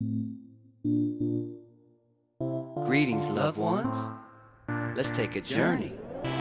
Greetings, loved ones. Let's take a journey.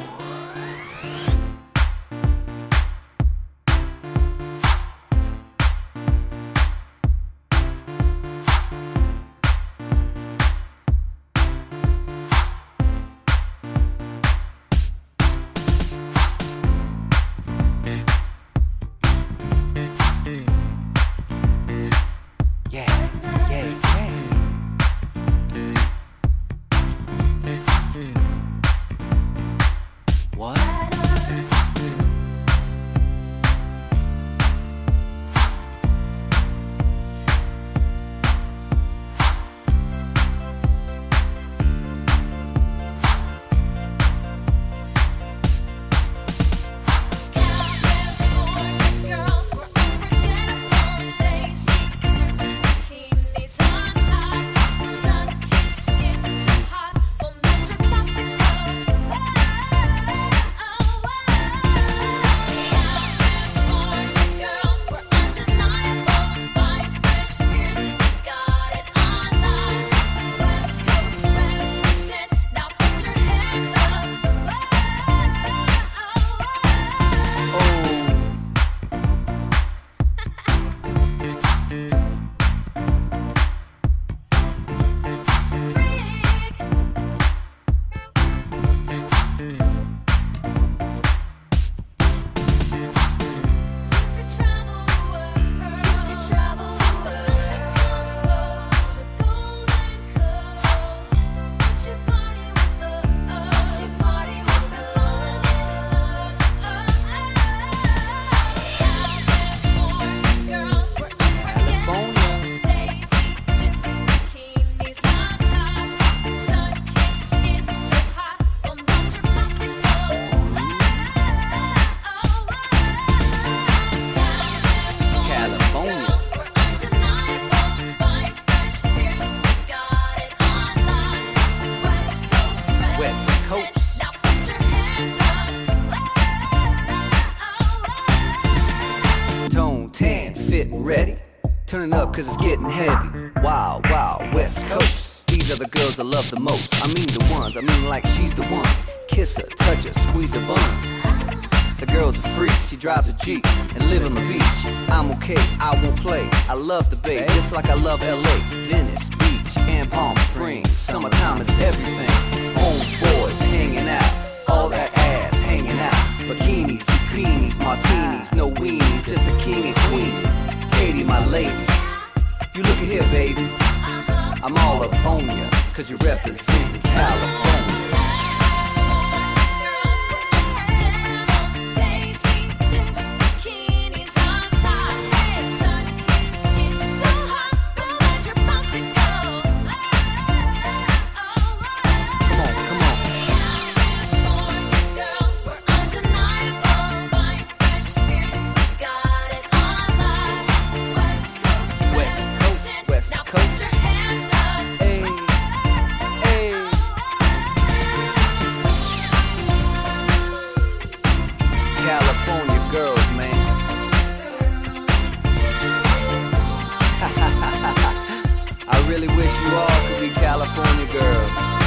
What? Tone tan, fit ready. Turning up cause it's getting heavy. Wild, wild, West Coast. These are the girls I love the most. I mean the ones, I mean like she's the one. Kiss her, touch her, squeeze her buns. The girl's a freak, she drives a Jeep and live on the beach. I'm okay, I won't play. I love the Bay, just like I love LA. Venice Beach and Palm Springs. Summertime is everything. Homeboys hanging out, all that ass hanging out. Bikinis, zucchinis, martinis, no weenies, just the king and queen. Katie, my lady, you look at here, baby. I'm all up on ya, cause you represent California. California girls, man. I really wish you all could be California girls.